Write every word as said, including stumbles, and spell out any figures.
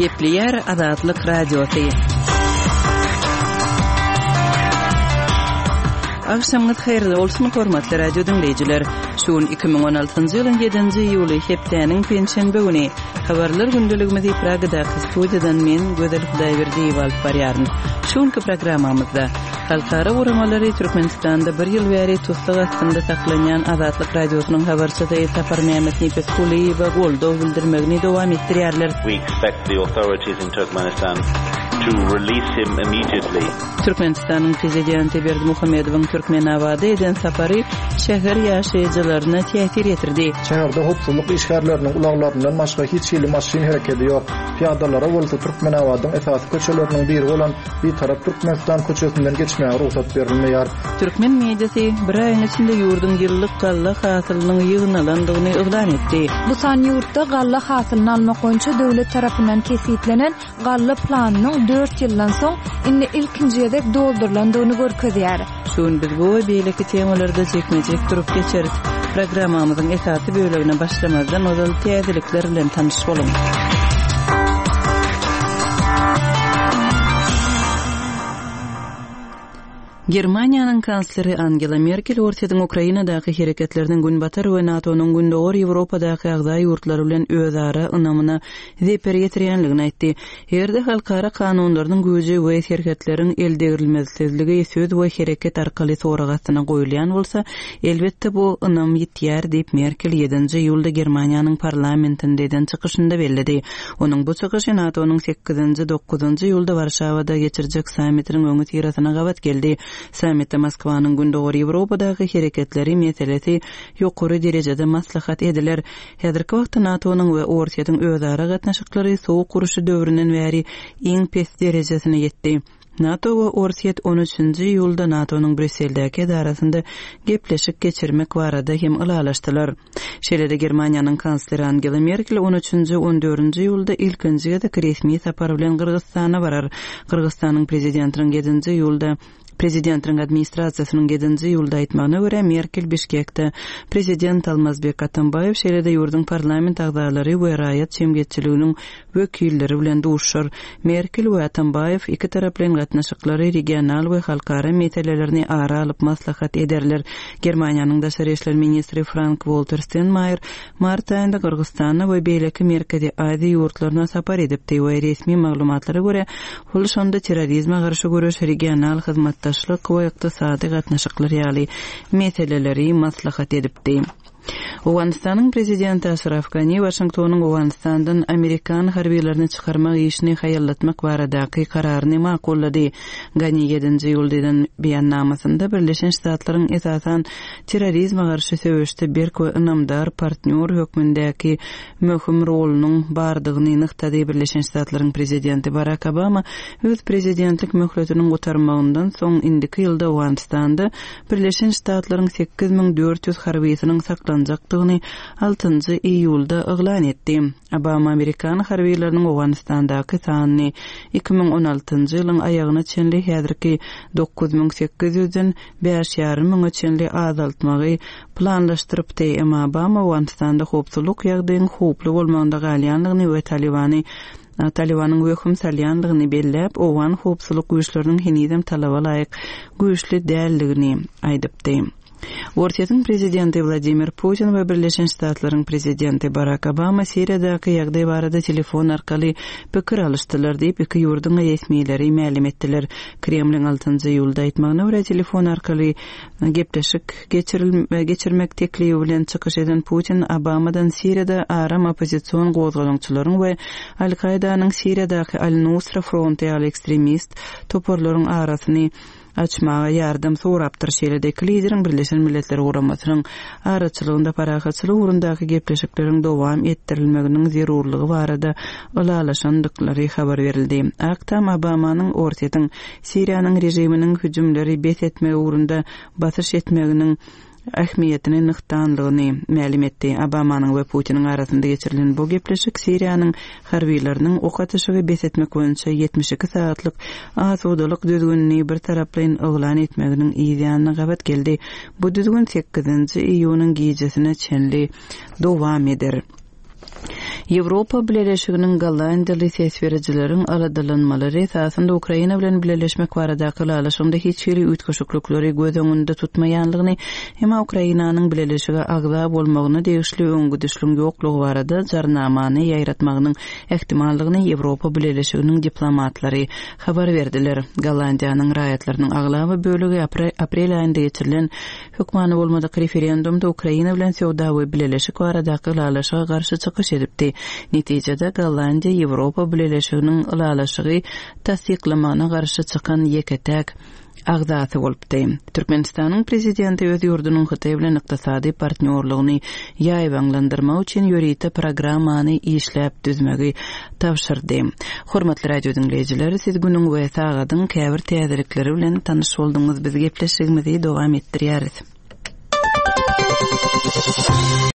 Gepleyer Azatlyk Radiosu. Akşamınız hayırlı olsun hormatly radio dinleyijiler. Şuun iki ming on altyncı ýylyň ýedinji iýuly hepdeniň penşenbe güni habarlar gündeligimizi Pragada studiýadan men Gödel Hudaýberdiýew alyp barýaryn. Şuunky programmamyzda halkara uğramalary Türkmenistanda bir ýyl bäri tutsak astynda saklanýan Azatlyk radiosynyň habarçysy Safar Mehmet Nipeskuliýew goldaw bildirmegini dowam etdirýärler. We expect the authorities in Turkmenistan to release him immediately. Türkmenistan'ın prezidenti Berdimuhammedowyň Türkmenawada eden sapary şäher ýaşaýjylaryna täsir etirdi. Şäherde hopsuzlyk işgärleriniň ulaglaryndan başga hiç ýyly maşyn hereketi ýok. Piýadalara bolsa Türkmenawadyň esasy köçeleriniň biri bolan bir tarap Türkmenistan köçesinden geçmäge ruhsat berilmeýär. Türkmen mediasy bir aýyň içinde ýurdun ýyllyk galla hasylynyň ýygnalandygyny yglan etdi. Bu san ýurtda galla hasylyny almak boýunça döwlet tarapyndan kesitlenen galla planynyň dört ýyldan soň indi ilkinji ýerdek doldurulandygyny görkezýär. Şuun biz bu we beýleki temalarda çekmejek durup geçerik. Programmamyzyň esasy bölegine başlamazdan ozal täzelikler bilen tanyş bolun. Germaniýanyň kansleri Angela Merkel ortadan Ukrainadaky hereketlerden günbatar we NATO'nun gündogor Ýewropadaky agzay ýurtlary bilen özara ynamyna zeper ýetirýänligini aýtdy. Herde halkara kanunlarynyň güýji we hereketleriň eldegirilmezligi söz we hereket arkaly soragatyna goýulýan bolsa, elbetde bu ynam ýetýär diýip Merkel ýedinji iýulda Germaniýanyň parlamentinde eden çykyşynda bellädi. Onuň bu çykyşy NATO'nun sekizinji dokuzunji iýulda Warşawada geçirjek sammitiniň öňü tirasyna gabat geldi. Sammitde Moskwanyň gündogor Ýewropadaky hereketleri meselesi ýokary derejede maslahat ediler. Häzirki wagtda NATO'nun we Ortaýatyň özara gatnaşyklary sowuk guruşy döwründen bäri iň pes derejesine ýetdi. NATO we Ortaýat on üçinji iýulda NATO'nun Brüsseldäki edarasynda gepleşik geçirmek barada hem ulalaşdylar. Şeýle-de Germaniýanyň kansleri Angela Merkel on üçinji on dördünji iýulda ilkinji ýa-da resmi sapar bilen Kyrgyzstana barar. Kyrgyzstanyň prezidentiniň ýedinji iýulda Prezidentiň administrasiýasynyň ýedinji iýulda aýtmagyna görä Merkel Bişkekde prezident Almazbek Atambayew şeýle-de ýurdun parlament agzalary we raýat şemgetçiliginiň wekilleri bilen duruşar. Merkel we Atambayew iki tarap bilen gatnaşyklary regional we halkara meselelerini ara alyp maslahat ederler. Germaniýanyň daşary işler ministri Frank-Walter Steinmeier mart aýynda Kyrgyzstana we beýleki Merkezi Aziýa ýurtlaryna sapar edipdi we resmi maglumatlara görä ol şonda terrorizme garşy görüş regional hyzmat taşlyk we ykdysady gatnaşyklary ýaly meseleleri maslahat edipdi. Owganistanyň prezidenti Ashraf Ghani Washingtonyň Owganistandan Amerikan harbiýlerini çykarmak işini haýallatmak baradaky kararyny makullady. Ghani ýedinji iýuldan beýannamasynda Birleşen Ştatlaryň esasan terrorizme garşy söwüşde berk we ynamdar partner hökmündäki möhüm rolunyň bardygyny nyktady. Birleşen Ştatlaryň prezidenti Barack Obama öz prezidentlik möhletiniň gutarmagyndan soň indiki ýylda Owganistanda Birleşen Ştatlaryň sekiz ming dört ýüz harbiýetiniň saklanjakdygyny altynjy iýulda yglan etdi. Obama Amerikan harbiýleriniň Owganistandaky sanyny iki ming on altynjy ýylyň aýagyna çenli häzirki dokuz ming sekiz ýüzden beş ýarrym miňe çenli azaltmagy planlaşdyrypdy. Emma Obama Owganistanda hopsuzlyk ýagdaýynyň hoply bolmagynda galýanlygyny we Talibany Talibanyň hökm salýanlygyny belläp, owan hopsuzlyk güýçleriniň hinidem talaba laýyk güýçli däldigini aýdypdy. Ortaýatyň prezidenti Vladimir Putin we Birleşen Ştatlaryň prezidenti Barack Obama Siriýadaky ýagdaý barada telefon arkaly pikir alışdylar diýip iki ýurdun resmiýetleri ma'lum etdiler. Kremliň altynjy iýulda aýtmagyna görä telefon arkaly gepleşik geçirmek teklibi bilen çykyş eden Putin Obamadan Siriýada aram opozisiýon gozgalançylaryň we Al-Qaidanyň Siriýadaky Al-Nusra fronty ýaly ekstremist toporlaryň arasyny açmağa yardım sorapdyr. Şeýle-de lideriň Birleşen Milletler Guramasynyň araçylygynda parahatçylyk urundaky gepleşikleriň dowam etdirilmeginiň zerurlygy barada ulalaşandyklary habar berildi. Aktam Obamanyň Ortaýatyň Siriýanyň rejiminiň hüjümleri bet etmegi urunda basyş etmeginiň ähmiýetini nykdanlygyny ma'lum etdi. Obamanyň we Putiniň arasynda geçirilen bu gepleşik Siriýanyň harbiýleriniň ok atyşy we besetmek boýunça yetmiş iki saatlyk azodalyk düzgünliği bir taraplyň yglan etmeginiň ýa-da gabat geldi. Bu düzgün sekizinji iýunyň gijesine çenli dowam eder. Ýewropa Birleşiginiň Gollandiýaly täsirçileriň aladalanmalary esasında Ukraina bilen birleşmek baradaky laşygynda hiç biri ütköşüklükleri göz öňünde tutmaýanlygyny, hem Ukrainanyň birleşige agza bolmagyny degişli öňgüdüşlüň ýoklugy barada jarnamany ýaýratmagynyň ähtimallygyny Ýewropa Birleşiginiň diplomatlary habar berdiler. Gollandiýanyň raýatlarynyň aglaby bölegi aprel aýynda geçirilen hökmany bolmadyk referendumda Ukraina bilen söwda we birleşik baradaky laşyga garşy çykyş edipdi. Netijede Gollandiýa Ýewropa Birleşiginiň ulalaşygy tasdiklamagyna garşy çykan ýeketek agzasy bolupdy. Türkmenistanyň prezidenti öz ýurdunyň Hytaý bilen ykdysady partnerligyny ýaýbanlandyrmak üçin ýörite programmany işläp düzmegi tapşyrdy. Hormatly radio dinleýijiler, siz günüň we sagadyň käbir täzelikleri bilen tanyş boldyňyz. Biz gepleşigimizi dowam etdirýäris.